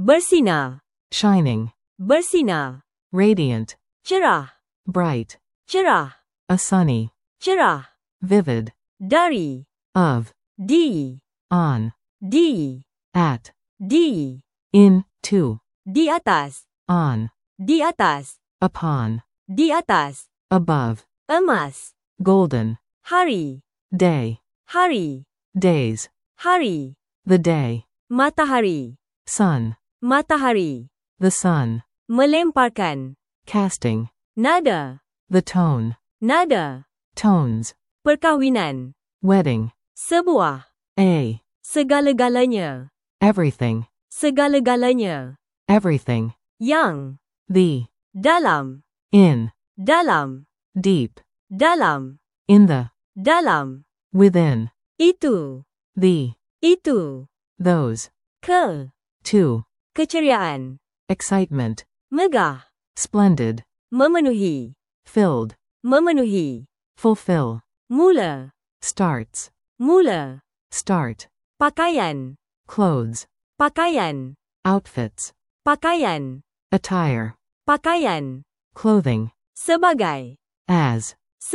bersinar, shining, bersinar, radiant, cerah, bright, cerah, a sunny, cerah, vivid, dari, of, di, on, di, at, di, in, to, di atas, on, di atas, upon, di atas, above, emas, golden, hari, day, hari, days, hari, the day, matahari, sun, matahari, the sun, melemparkan, casting, nada, the tone, nada, tones, perkahwinan, wedding, sebuah, a, segala-galanya, everything, segala-galanya, everything, yang, the, dalam, in, dalam, deep, dalam, in the, dalam, within, itu, the, itu, those, ke, to, keceriaan, excitement, megah, splendid, memenuhi, filled, memenuhi, fulfill, mula, starts, mula, start, pakaian, clothes, pakaian, outfits, pakaian, attire, pakaian, clothing, sebagai, as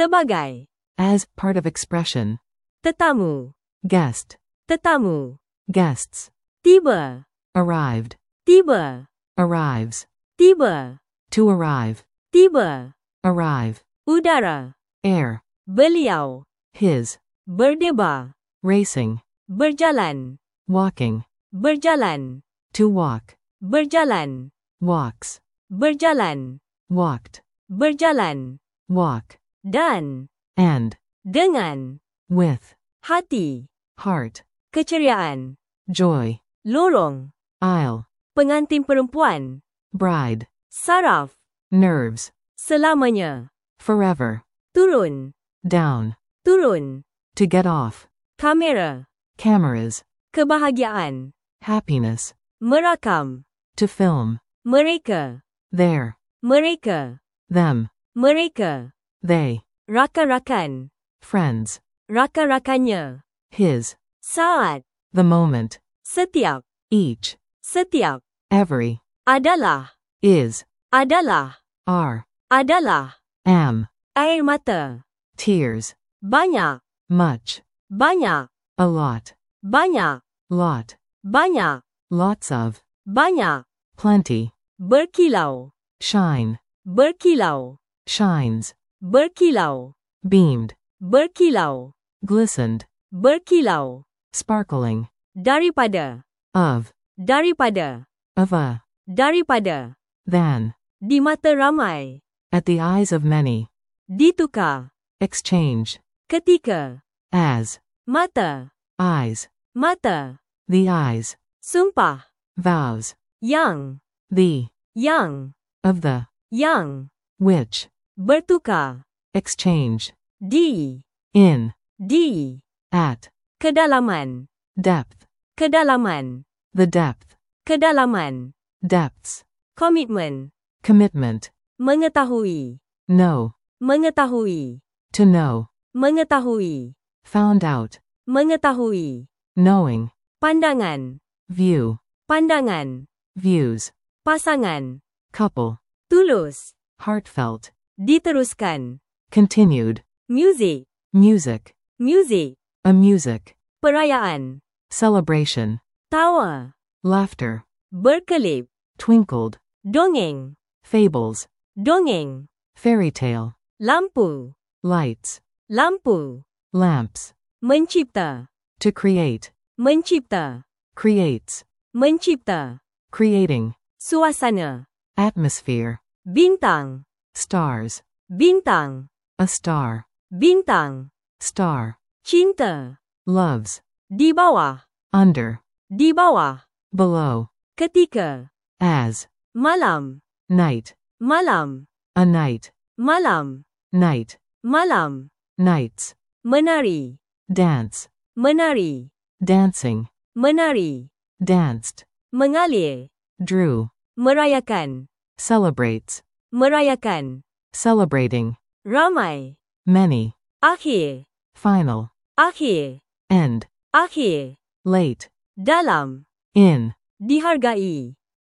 part of expression, tetamu, guest, tetamu, guests, tiba, arrived, tiba, arrives, tiba, to arrive, tiba, arrive, udara, air, beliau, his, berdebar, racing, berjalan, walking, berjalan, to walk, berjalan, walks, berjalan, walked, berjalan, walk, dan, and, dengan, with, hati, heart, keceriaan, joy, lorong, aisle, pengantin perempuan, bride, saraf, nerves, selamanya, forever, turun, down, turun, to get off, kamera, cameras, kebahagiaan, happiness, merakam, to film, mereka, there, mereka, them, mereka, they, rakan-rakan, friends, rakan-rakannya, his, saat, the moment, setiap, each, setiap, every, adalah, is, adalah, are, adalah, am, air mata, tears, banyak, much, banyak, a lot, banyak, lot, banyak, lots of, banyak, plenty, berkilau, shine, berkilau, shines, berkilau, beamed, berkilau, glistened, berkilau, sparkling, daripada, of, daripada, of a, daripada, than, di mata ramai, at the eyes of many, ditukar, exchange, ketika, as, mata, eyes, mata, the eyes, sumpah, vows, yang, the, yang, of the, yang, which, bertukar, exchange, di, in, di, at, kedalaman, depth, kedalaman, the depth, kedalaman, depths, komitmen, commitment, mengetahui, know, mengetahui, to know, mengetahui, found out, mengetahui, knowing, pandangan, view, pandangan, views, pasangan, couple, tulus, heartfelt, diteruskan, continued, music, music, music, a music, perayaan, celebration, tawa, laughter, berkelip, twinkled, dongeng, fables, dongeng, fairy tale, lampu, lights, lampu, lamps, mencipta, to create, mencipta, creates, mencipta, creating, suasana, atmosphere, bintang, stars, bintang, a star, bintang, star, cinta, loves, di bawah, under, di bawah, below, ketika, as, malam, night, malam, a night, malam, night, malam, nights, menari, dance, menari, dancing, menari, danced, mengalir, drew, merayakan, celebrates, merayakan, celebrating, ramai, many, akhir, final, akhir, end, akhir, late, dalam, in, dihargai,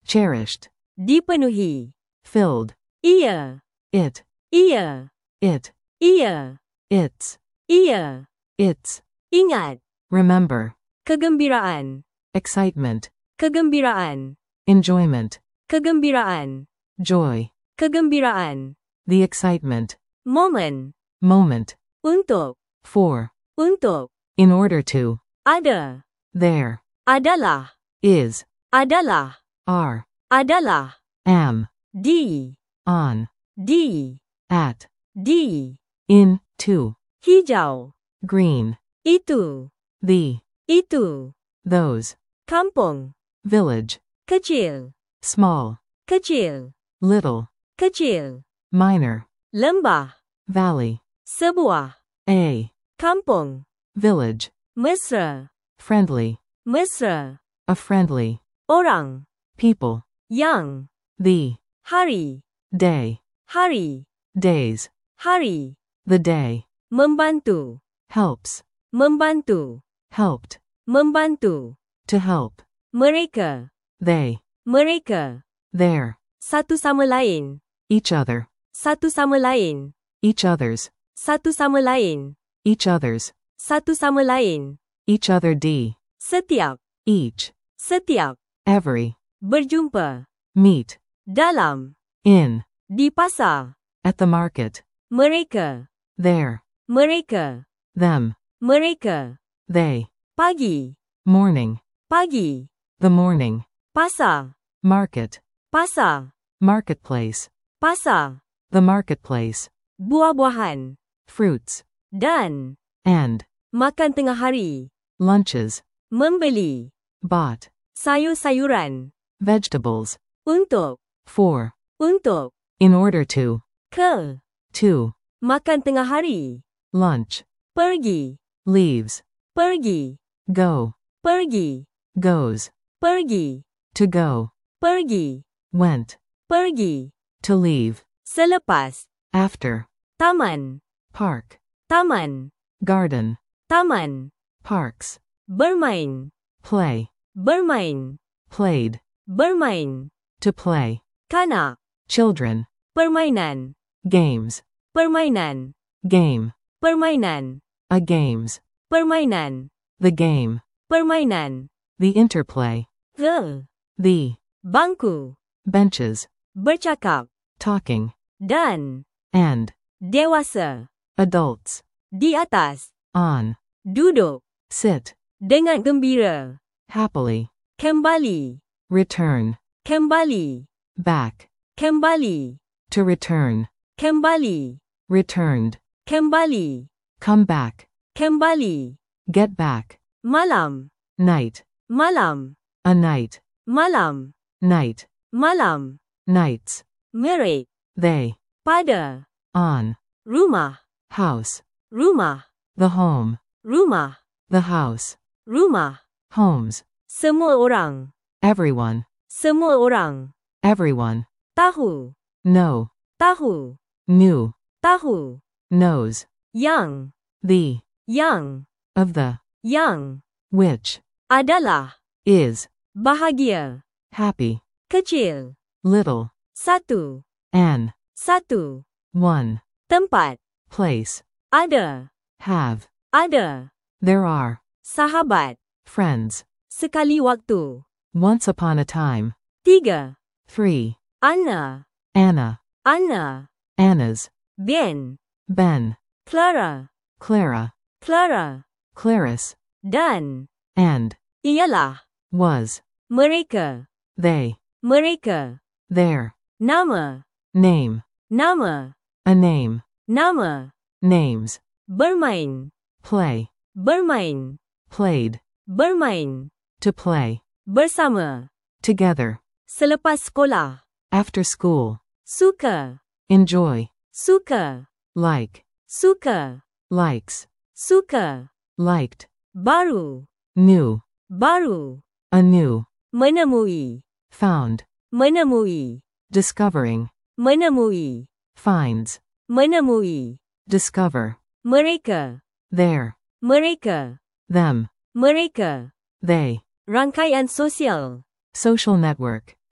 cherished, dipenuhi, filled, ia, it, ia, it, ia, its, ia, its, ingat, remember, kegembiraan, excitement, kegembiraan, enjoyment, kegembiraan, joy, kegembiraan, the excitement, momen, moment, untuk, for, untuk, in order to, ada, there, adalah, is, adalah, are, adalah, am, di, on, di, at, di, in, to, hijau, green, itu, the, itu, those, kampung, village, kecil, small, kecil, little, kecil, minor, lembah, valley, sebuah, a, kampung, village, mesra, friendly, mesra, a friendly, orang, people, yang, the, hari, day, hari, days, hari, the day, membantu, helps, membantu, helped, membantu, to help, mereka, they, mereka, their, satu sama lain, each other, satu sama lain, each other's, satu sama lain, each other's, satu sama lain, each other d, setiap, each, setiap, every, berjumpa, meet, dalam, in, di pasar, at the market, mereka, there, mereka, them, mereka, they, pagi, morning, pagi, the morning, pasar, market, pasar, marketplace, pasar, the marketplace, buah-buahan, fruits, dan, and, makan tengah hari, lunches, membeli, bought, sayur-sayuran, vegetables, untuk, for, untuk, in order to, ke, to, makan tengah hari, lunch, pergi, leaves, pergi, go, pergi, goes, pergi, to go, pergi, went, pergi, to leave, selepas, after, taman, park, taman, garden, taman, parks, bermain, play, bermain, played, bermain, to play, kanak, children, permainan, games, permainan, game, permainan, a games, permainan, the game, permainan, the interplay, ke, the, bangku, benches, bercakap, talking, dan, and, dewasa, adults, di atas, on, duduk, sit, dengan gembira, happily, kembali, return, kembali, back, kembali, to return, kembali, returned, kembali, come back, kembali, get back, malam, night, malam, a night, malam, night, malam, nights, merek, they, pada, on, rumah, house, rumah, the home, rumah, the house, rumah, homes, semua orang, everyone, semua orang, everyone, tahu, know, tahu, knew, tahu, knows, yang, the, yang, of the, yang, which, adalah, is, bahagia, happy, kecil, little, satu, an, satu, one, tempat, place, ada, have, ada, there are, sahabat, friends, sekali waktu, once upon a time, 3, 3, Anna, Anna, Anna, Anna's, Ben, Ben, Clara, Clara, Clara, Clarice, dan, and, ialah, was, mereka, they, mereka, their, nama, name, nama, a name, nama, names, bermain, play, bermain, played, bermain, to play, bersama, together, selepas sekolah, after school, suka, enjoy, suka, like, suka, likes, suka, liked, baru, new, baru, anew, menemui, found, menemui, discovering, menemui, finds, menemui, discover, mereka, there, mereka, them, mereka, they, rangkaian sosial, social network,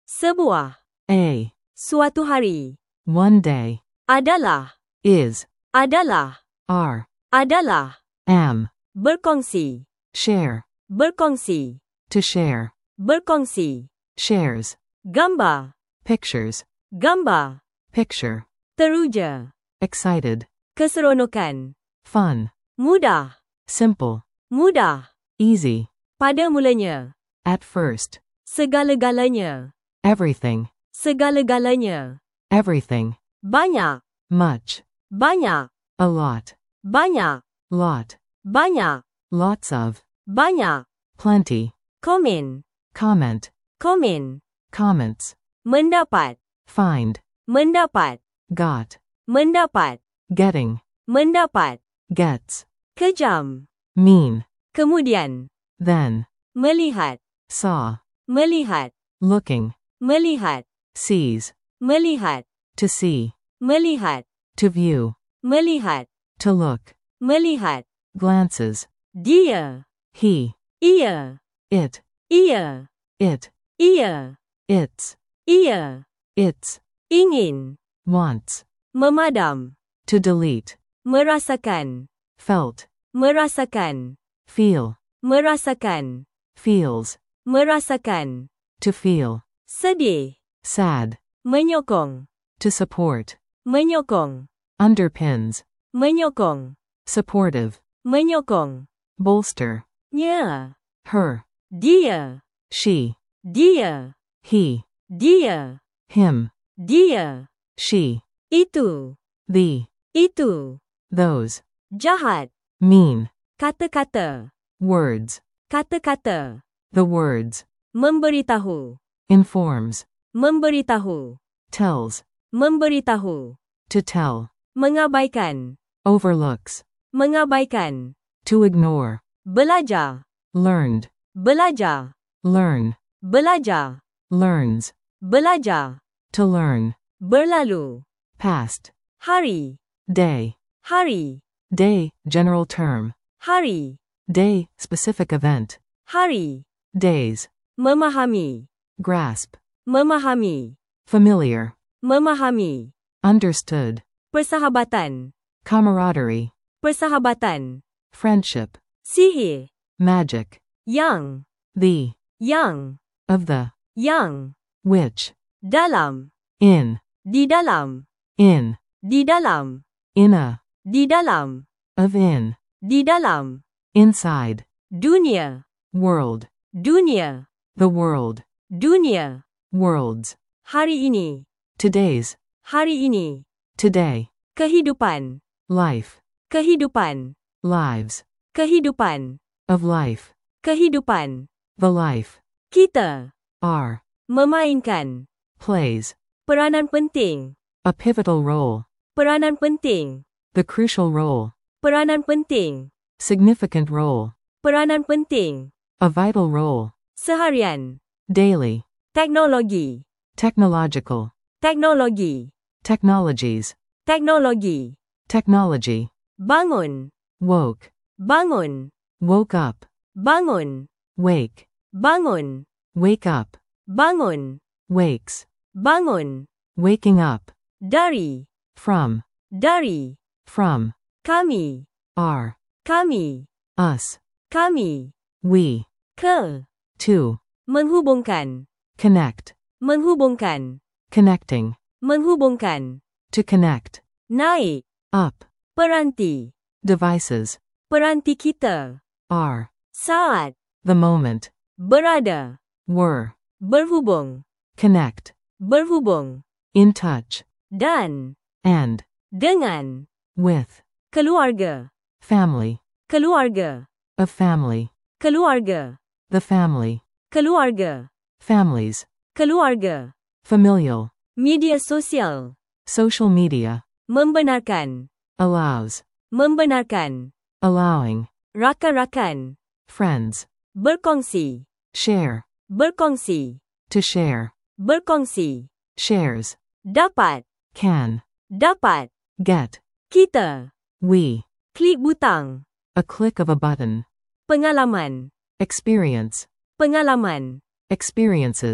Sebuah. A. Suatu hari. One day. Adalah. Is. Adalah. Are. Adalah. Am. Berkongsi. Share. Berkongsi. To share. Berkongsi. Shares. Gambar. Pictures. Gambar. Picture. Teruja. Excited. Keseronokan. Fun. Mudah. Simple. Mudah. Easy. Pada mulanya. At first. Segala-galanya. Everything. Segala-galanya. Everything. Banyak. Much. Banyak. A lot. Banyak. Lot. Banyak. Lots of. Banyak. Plenty. Komen. Comment. Komen. Comments. Mendapat. Find. Mendapat. Got. Mendapat. Getting. Mendapat. Gets. Kejam. Mean. Kemudian. Then. Melihat. Saw. Melihat. Looking. Melihat. Sees. Melihat. To see. Melihat. To view. Melihat. To look. Melihat. Glances. Dia. He. Ia. It. Ia. It. Ia. Its. Ia. Its. Ingin. Wants. Memadam. To delete. Merasakan. Felt. Merasakan. Feel. Merasakan. Feels. Merasakan. To feel. Sedih. Sad. Menyokong. To support. Menyokong. Underpins. Menyokong. Supportive. Menyokong. Bolster. Nya. Her. Dia. She. Dia. He. Dia. Him. Dia. She. Itu. The. Itu. Those. Jahat. Mean. Kata-kata. Words. Kata-kata. The words. Memberitahu. Informs. Memberitahu. Tells. Memberitahu. To tell. Mengabaikan. Overlooks. Mengabaikan. To ignore. Belajar. Learned. Belajar. Learn. Belajar. Learns. Belajar. To learn. Berlalu. Past. Hari. Day. Hari. Day, general term. Hari. Day, specific event. Hari. Days. Memahami. Grasp. Memahami. Familiar. Memahami. Understood. Persahabatan. Camaraderie. Persahabatan. Friendship. Sihir. Magic. Yang. The. Yang. Of the. Yang. Which. Dalam. In. Di dalam. In. Di dalam. In a. Di dalam. Of in. Di dalam. Inside. Dunia. World. Dunia. The world. Dunia. Worlds. Hari ini. Today's. Hari ini. Today. Kehidupan. Life. Kehidupan. Lives. Kehidupan. Of life. Kehidupan. The life. Kita. Are. Memainkan. Plays. Peranan penting. A pivotal role. Peranan penting. The crucial role. Peranan penting. Significant role. Peranan penting. A vital role. Seharian. Daily. Teknologi. Technological. Teknologi. Technologies. Teknologi. Technology. Bangun. Woke. Bangun. Woke up. Bangun. Wake. Bangun. Wake up. Bangun. Wakes. Bangun. Waking up. Dari. From. Dari. From. Kami. Are. Kami. Us. Kami. We. Ke. To. Menghubungkan. Connect. Menghubungkan. Connecting. Menghubungkan. To connect. Naik. Up. Peranti. Devices. Peranti kita. Are. Saat. The moment. Berada. Were. Berhubung. Connect. Berhubung. In touch. Dan. And. Dengan. With. Keluarga. Family. Keluarga. Of family. Keluarga. The family. Keluarga. Families. Keluarga. Familial. Media sosial. Social media. Membenarkan. Allows. Membenarkan. Allowing. Rakan-rakan. Friends. Berkongsi. Share. Berkongsi. To share. Berkongsi. Shares. Dapat. Can. Dapat. Get. Kita. We. Klik butang. A click of a button. Pengalaman. Experience. Pengalaman. Experiences.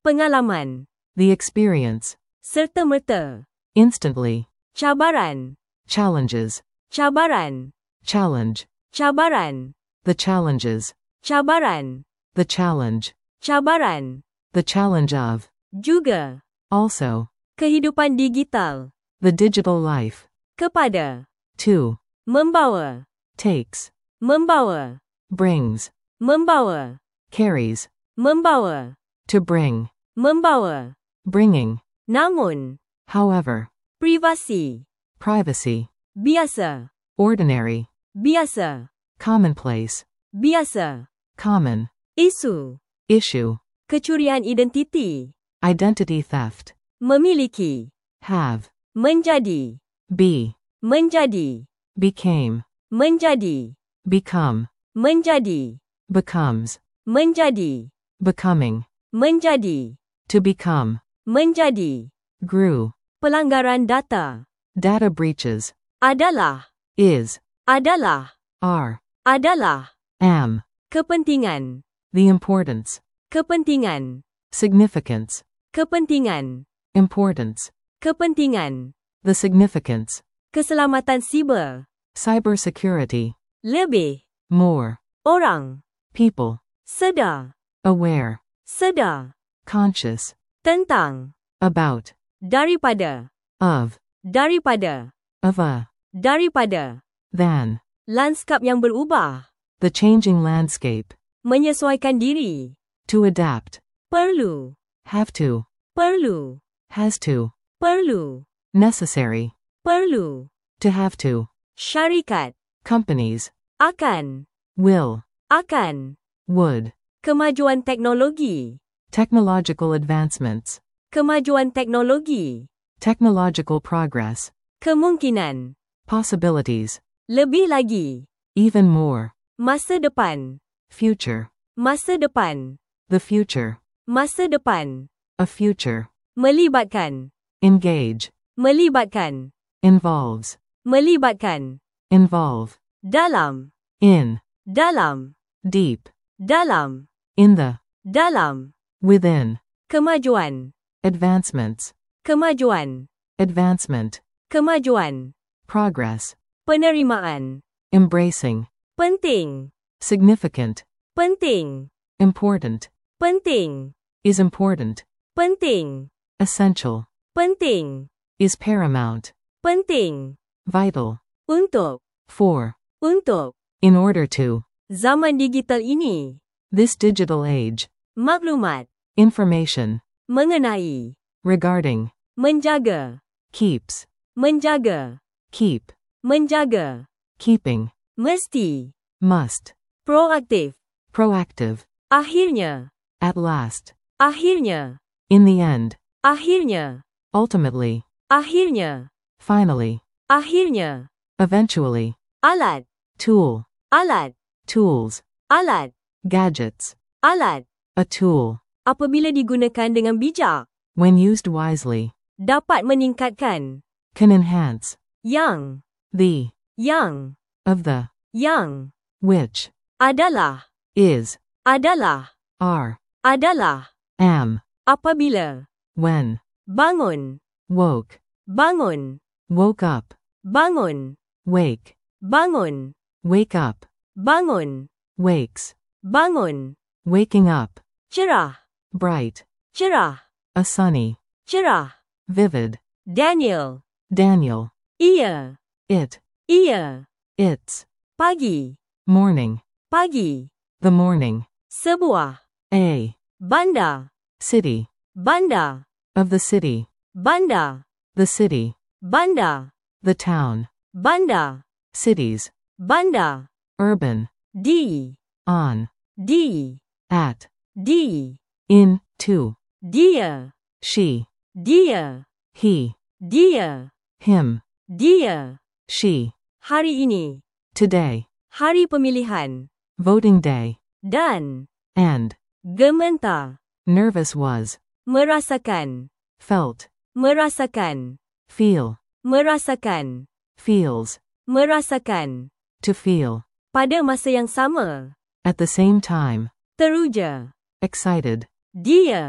pengalaman, the experience, serta-merta, instantly, cabaran, challenges, cabaran, challenge, cabaran, the challenges, cabaran, the challenge, cabaran, the challenge of, juga, also, kehidupan digital, the digital life, kepada, to, membawa, takes, membawa, brings, membawa, carries, membawa, to bring, membawa, bringing, namun, however, privasi, privacy, biasa, ordinary, biasa, commonplace, biasa, common, isu, issue, kecurian identiti, identity theft, memiliki, have, menjadi, be, menjadi, became, menjadi, become, menjadi, becomes, menjadi, becoming, menjadi, to become, menjadi, grew, pelanggaran data, data breaches, adalah, is, adalah, are, adalah, am, kepentingan, the importance, kepentingan, significance, kepentingan, importance, kepentingan, the significance, keselamatan siber, cybersecurity, lebih, more, orang, people, sedar, aware, sedar, conscious, tentang, about, daripada, of, daripada, of a, daripada, than, lanskap yang berubah, the changing landscape, menyesuaikan diri, to adapt, perlu, have to, perlu, has to, perlu, necessary, perlu, to have to, syarikat, companies, akan, will, akan, would, kemajuan teknologi, technological advancements, kemajuan teknologi, technological progress, kemungkinan, possibilities, lebih lagi, even more, masa depan, future, masa depan, the future, masa depan, a future, melibatkan, engage, melibatkan, involves, melibatkan, involve, dalam, in, dalam, deep, dalam, in the, dalam, within, kemajuan, advancements, kemajuan, advancement, kemajuan, progress, penerimaan, embracing, penting, significant, penting, important, penting, is important, penting, essential, penting, is paramount, penting, vital, untuk, for, untuk, in order to, zaman digital ini, this digital age, maklumat, information, mengenai, regarding, menjaga, keeps, menjaga, keep, menjaga, keeping, mesti, must, proaktif, proactive, akhirnya, at last, akhirnya, in the end, akhirnya, ultimately, akhirnya, finally, akhirnya, eventually, alat, tool, alat, tools, alat, gadgets, alat, a tool, apabila digunakan dengan bijak, when used wisely, dapat meningkatkan, can enhance, yang, the, yang, of the, yang, which, adalah, is, adalah, are, adalah, am, apabila, when, bangun, woke, bangun, woke up, bangun, wake, bangun, wake up, bangun, wakes, bangun, waking up, cerah, bright, cerah, a sunny, cerah, vivid, Daniel, Daniel, ia, it, ia, its, pagi, morning, pagi, the morning, sebuah, a, banda, city, banda, of the city, banda, the city, banda, the town, banda, cities, banda, urban, di, on, di, at, di, in, to, dia, she, dia, he, dia, him, dia, she, hari ini, today, hari pemilihan, voting day, dan, and, gementar, nervous was, merasakan, felt, merasakan, feel, merasakan, feels, merasakan, to feel, pada masa yang sama, at the same time, teruja, excited, dia,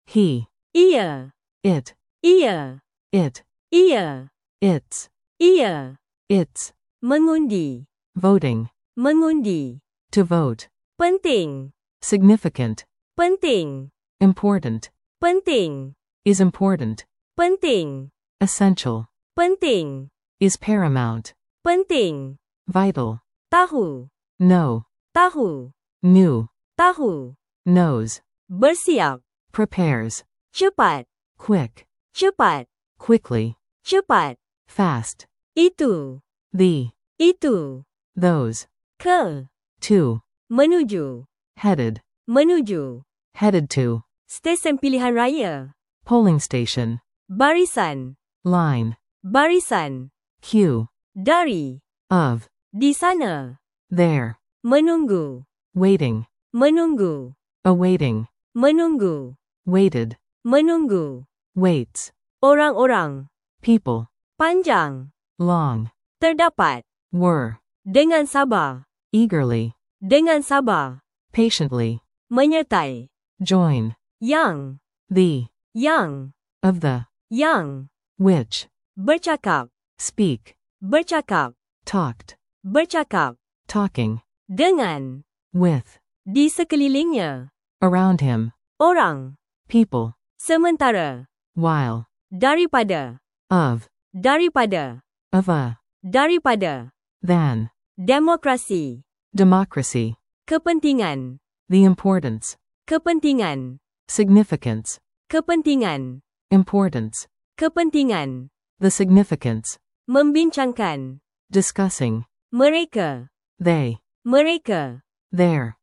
he, ia, it, ia, it, ia, its, ia, its, mengundi, voting, mengundi, to vote, penting, significant, penting, important, penting, is important, penting, essential, penting, is paramount, penting, vital, tahu, know, tahu, new, tahu, knows, bersiap, prepares, cepat, quick, cepat, quickly, cepat, fast, itu, the, itu, those, ke, to, menuju, headed, menuju, headed to, stesen pilihan raya, polling station, barisan, line, barisan, queue, dari, of, di sana, there, menunggu, waiting, menunggu, awaiting, menunggu, waited, menunggu, waits, orang-orang, people, panjang, long, terdapat, were, dengan sabar, eagerly, dengan sabar, patiently, menyertai, join, yang, the, yang, of the, yang, which, bercakap, speak, bercakap, talked, bercakap, talking, dengan, with, di sekelilingnya, around him, orang, people, sementara, while, daripada, of, daripada, of a, daripada, than, demokrasi, democracy, kepentingan, the importance, kepentingan, significance, kepentingan, importance, kepentingan, the significance, membincangkan, discussing, mereka, they, mereka, there,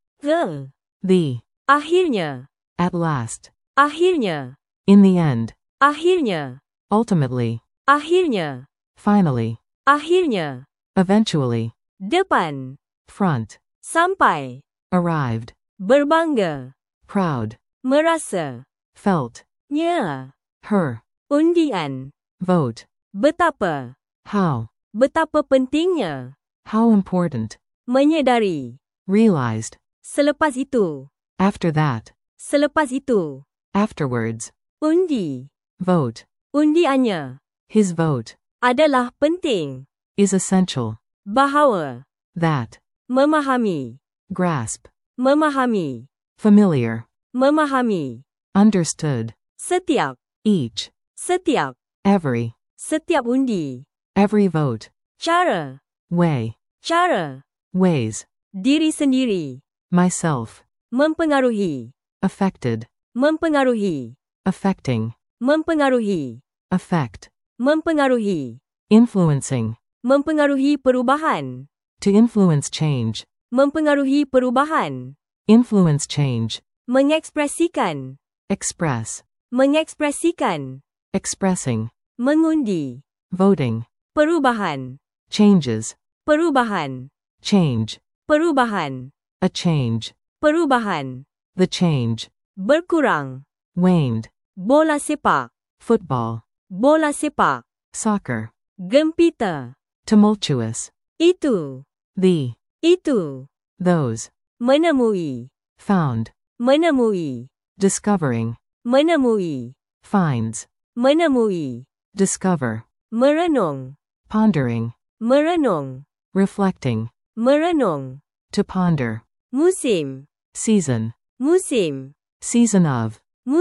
the, akhirnya, at last, akhirnya, in the end, akhirnya, ultimately, akhirnya, finally, akhirnya, eventually, depan, front, sampai, arrived, berbangga, proud, merasa, felt, nya, her, undian, vote, betapa, how, betapa pentingnya, how important, menyedari, realized, selepas itu, after that, selepas itu, afterwards, undi, vote, undiannya, his vote, adalah penting, is essential, bahawa, that, memahami, grasp, memahami, familiar, memahami, understood, setiap, each, setiap, every, setiap undi, every vote, cara, way, cara, ways, diri sendiri, myself, mempengaruhi, affected, mempengaruhi, affecting, mempengaruhi, affect, mempengaruhi, influencing, mempengaruhi perubahan, to influence change, mempengaruhi perubahan, influence change, mengekspresikan, express, mengekspresikan, expressing, mengundi, voting, perubahan, changes, perubahan, change, perubahan, a change, perubahan, the change, berkurang, waned, bola sepak, football, bola sepak, soccer, gempita, tumultuous, itu, the, itu, those, menemui, found, menemui, discovering, menemui, finds, menemui, discover, merenung, pondering, merenung, reflecting, merenung, to ponder, musim, season, musim, season of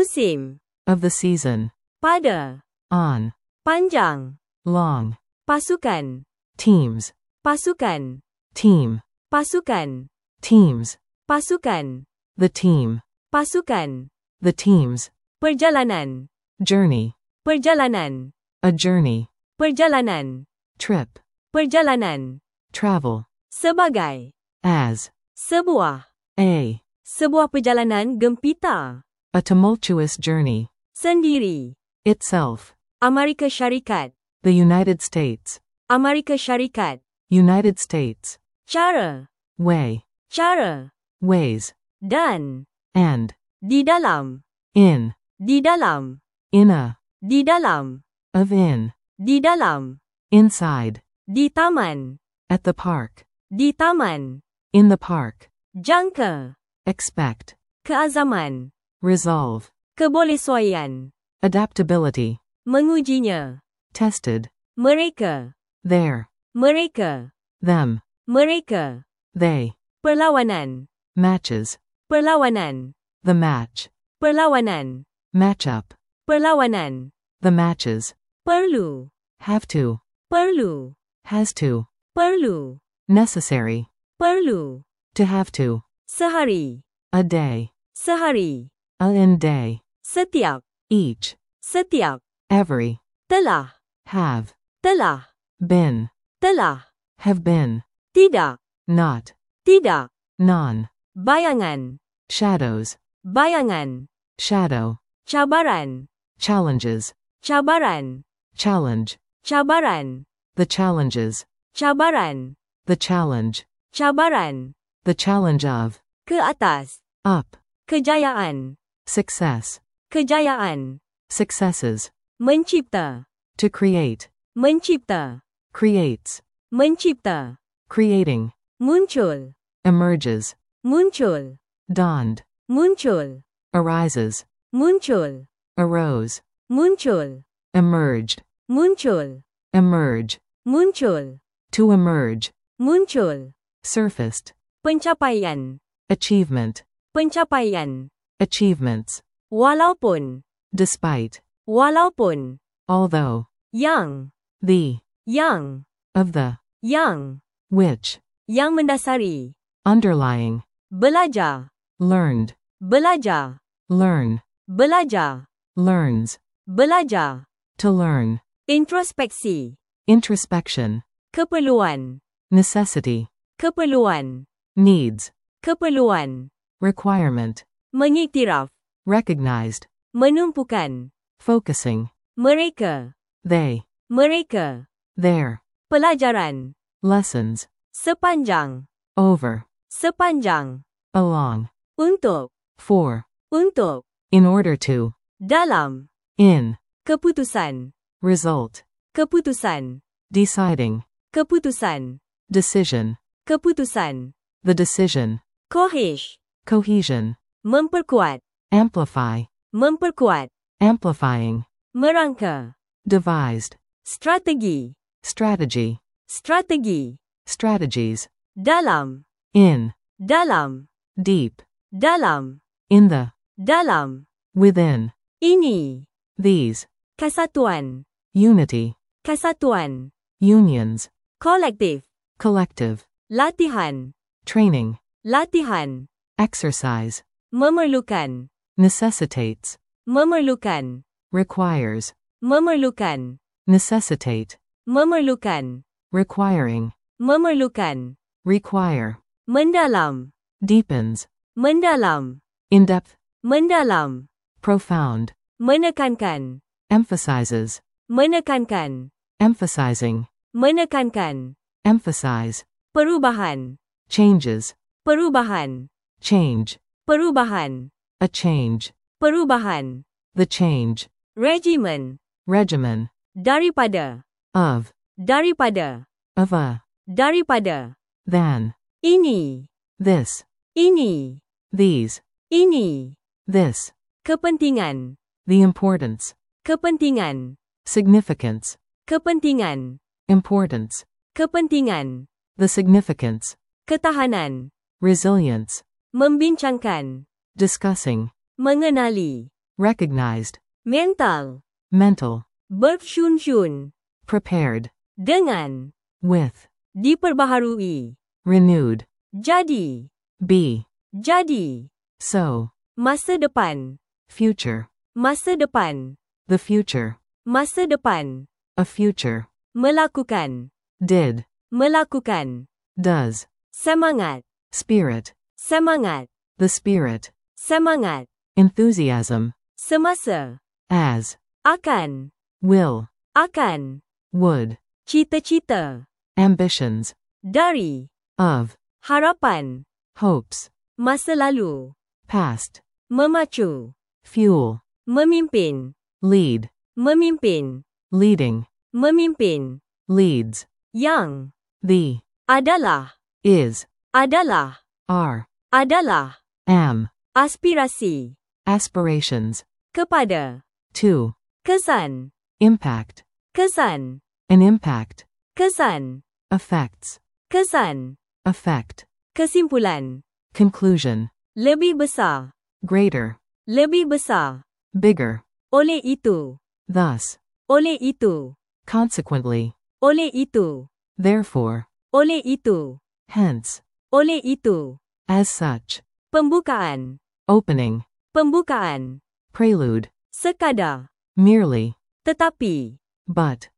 the season, pada, on, panjang, long, pasukan, teams, pasukan, team, pasukan, teams, pasukan, the team, pasukan, the teams, perjalanan, journey, perjalanan, a journey, perjalanan, trip, perjalanan, travel, sebagai, as, sebuah, sebuah perjalanan gempita, a tumultuous journey, sendiri, itself, Amerika Syarikat, the United States, Amerika Syarikat, United States, cara, way, cara, ways, dan, and, di dalam, in, di dalam, in a, di dalam, of in, di dalam, inside, di taman, at the park, di taman, in the park, jangka, expect, keazaman, resolve, kebolehsuaian, adaptability, mengujinya, tested, mereka, there, mereka, them, mereka, they, perlawanan, matches, perlawanan, the match, perlawanan, matchup, perlawanan, the matches, perlu, have to, perlu, has to, perlu, necessary, perlu, to have to, sehari, a day, sehari, a in day, setiap, each, setiap, every, telah, have, telah, been, telah, have been, tidak, not, tidak, non, bayangan, shadows, bayangan, shadow, cabaran, challenges, cabaran, challenge, cabaran, the challenges, cabaran, the challenge, cabaran, the challenge of, ke atas, up, kejayaan, success, kejayaan, successes, mencipta, to create, mencipta, creates, mencipta, creating, muncul, emerges, muncul, dawned, muncul, arises, muncul, arose, muncul, emerged, muncul, emerge, muncul, to emerge, muncul, surfaced, pencapaian, achievement, pencapaian, achievements, walaupun, despite, walaupun, although, yang, the, yang, of the, yang, which, yang mendasari, underlying, belajar, learned, belajar, learn, belajar, learns, belajar, to learn, introspeksi, introspection, keperluan, necessity, keperluan, needs, keperluan, requirement, mengiktiraf, recognized, menumpukan, focusing, mereka, they, mereka, their, pelajaran, lessons, sepanjang, over, sepanjang, along, untuk, for, untuk, in order to, dalam, in, keputusan, result, keputusan, deciding, keputusan, decision, keputusan, the decision, kohesh, cohesion, memperkuat, amplify, memperkuat, amplifying, merangka, devised, strategi, strategy, strategi, strategies, dalam, in, dalam, deep, dalam, in the, dalam, within, ini, these, kesatuan, unity, kesatuan, unions, kolektif, collective, latihan, training, latihan, exercise, memerlukan, necessitates, memerlukan, requires, memerlukan, necessitate, memerlukan, requiring, memerlukan, require, mendalam, deepens, mendalam, in-depth, mendalam, profound, menekankan, emphasizes, menekankan, emphasizing, menekankan, emphasize, perubahan, changes, perubahan, change, perubahan, a change, perubahan, the change, regimen, regimen, daripada, of, daripada, of a, daripada, than, ini, this, ini, these, ini, this, kepentingan, the importance, kepentingan, significance, kepentingan, importance, kepentingan, the significance, ketahanan, resilience, membincangkan, discussing, mengenali, recognized, mental, mental, bersyun-syun, prepared, dengan, with, diperbaharui, renewed, jadi, be, jadi, so, masa depan, future, masa depan, the future, masa depan, a future, melakukan, did, melakukan, does, semangat, spirit, semangat, the spirit, semangat, enthusiasm, semasa, as, akan, will, akan, would, cita-cita, ambitions, dari, of, harapan, hopes, masa lalu, past, memacu, fuel, memimpin, lead, memimpin, leading, memimpin, leads, yang, the, adalah, is, adalah, are, adalah, am, aspirasi, aspirations, kepada, to, kesan, impact, kesan, an impact, kesan, effects, kesan, effect, kesimpulan, conclusion, lebih besar, greater, lebih besar, bigger, oleh itu, thus, oleh itu, consequently, oleh itu, therefore, oleh itu, hence, oleh itu, as such, pembukaan, opening, pembukaan, prelude, sekadar, merely, tetapi, but,